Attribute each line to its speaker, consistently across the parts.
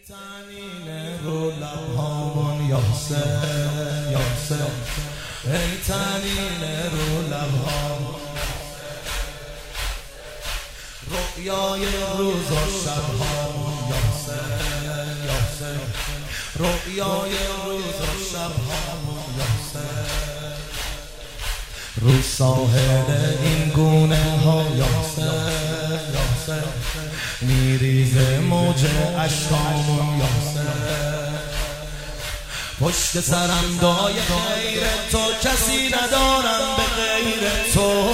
Speaker 1: تنین رو لبهامون یاسر یاسر، ای تنین رو لبهامون رؤیای روز و شبهامون یاسر یاسر، رؤیای روز و شبهامون یاسر، رو ساحل این گونه ها یاسر یاسر، میریزه موج اشکامون یاسر، پشت سرم دای غیر تو کسی ندارم به غیر تو،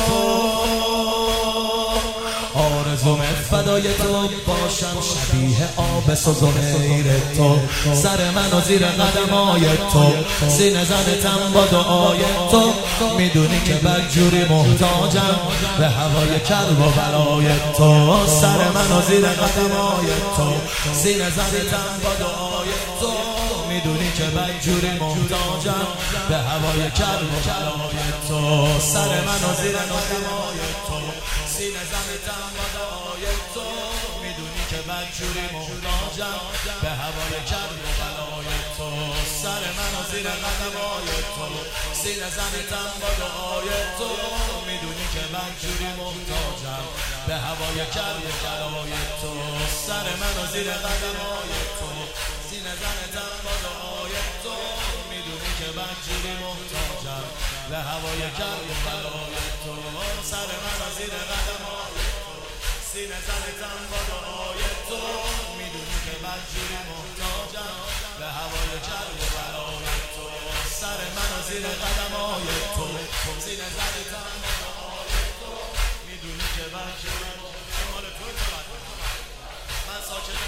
Speaker 1: آرزوم فدای تو باشم شبیه آب سوز و غیر تو، سر منو زیر قدمای تو، سینه زدتم با دعای تو، میدونی که بدجوری محتاجم به هوای کرب و بلای تو، سر منو زیر قدمای تو، سینه زدتم با دعای تو، میدونی که بدجوری محتاجم به هوای کرب و بلای تو، سر منو زیر قدمای تو، سینه زدتم با دعای تو، میدونی که بدجوری محتاجم به هوای کرب و بلای تو، سر منو زیر قدمای تو، سینه زدتم با دعای تو، میدونی که بدجوری محتاجم به هوای کرب و بلای تو، سر منو زیر قدمای تو، سینه زدتم با دعای تو، میدونی که بدجوری محتاجم به هوای کرب و بلای تو، سر منو زیر قدمای تو، سینه زدتم با دعای تو، میدونی که بدجوری محتاجم به هوای کرب و بلای تو، سر منو زیر قدمای تو، سینه زدتم با دعای تو، میدونی که بدجوری مال تو من ساکت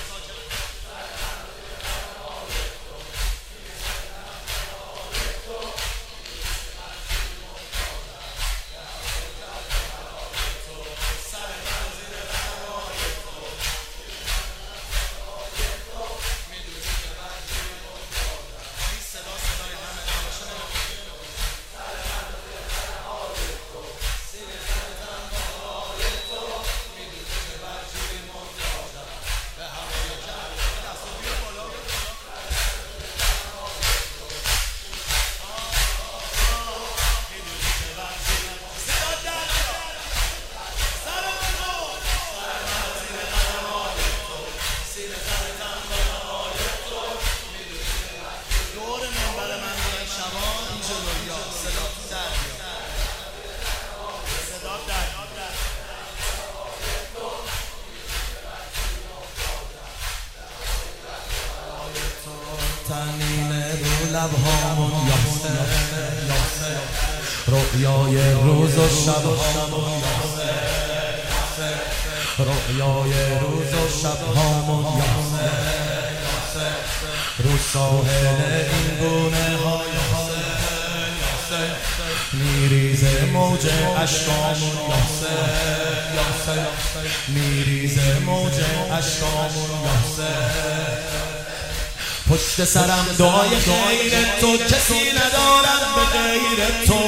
Speaker 1: تنین رو لبهامون یاسر یاسر، رؤیای روز و شبهامون یاسر یاسر، رؤیای روز و شبهامون یاسر یاسر، رو ساحل این گونه ها یاسر یاسر، میریزه موج اشکامون یاسر یاسر، میریزه موج اشکامون یاسر، پشت سرم دعای غیر تو کسی ندارم به غیر تو،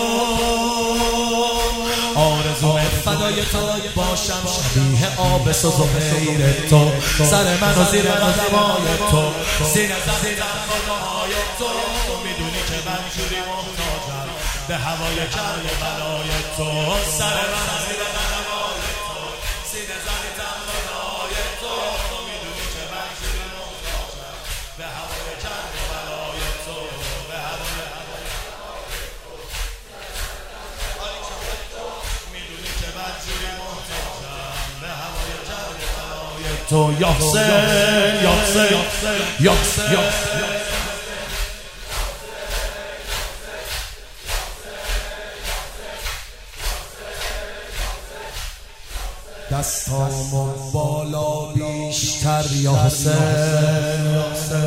Speaker 1: آرزوم فدای تو باشم شبیه آب سوز و غیر تو، سر منو زیر قدمای تو، سینه زدتم با دعای تو، میدونی که بدجوری محتاجم به هوای کرب و بلای تو، سر منو زیر قدمای تو، سینه زدتم با دعای تو، میدونی که بدجوری محتاجم به هوای کرب و بلای تو، به هوای میدونی که بدجوری محتاجم به هوای کرب و بلای تو، یاسر یاسر یاسر، دستامو بالا بیشتر یاسر یاسر،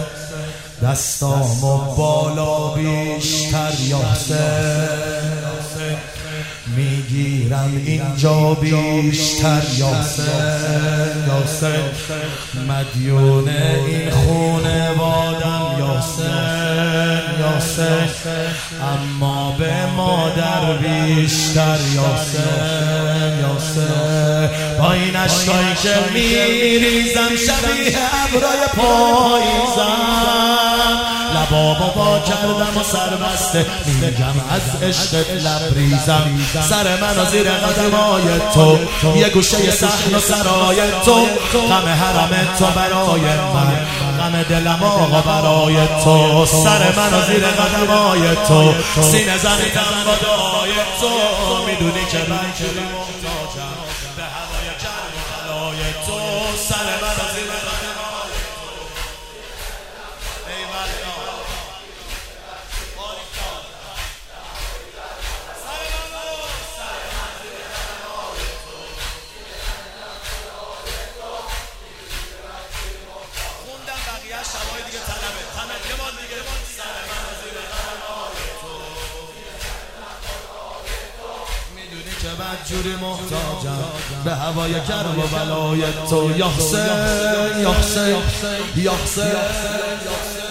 Speaker 1: دستامو بالا بیشتر یاسر یاسر، میگیرم اینجا بیشتر یاسر مدیون این خونوادم یاسر اما به مادر بیشتر یاسر با این اشکایی که میریزم شبیه ابرای پاییزم لبابو با کردم و سر بسته میگم از عشقت لبریزم سر من و زیر قدمای تو یه گوشه صحن و سرای تو غم حرم تو برای من غم دلم آقا برای تو سر من و زیر قدمای تو سینه زنیدم با دعای تو میدونی که من چلی محتاجم به هوای گرم و بلای تو سر من و زیر قدمای شبای دیگه طلبه یه بار دیگه سر من و زیر قدمای تو میدونی که بدجوری محتاجم به هوای گرم و بلای تو یاسر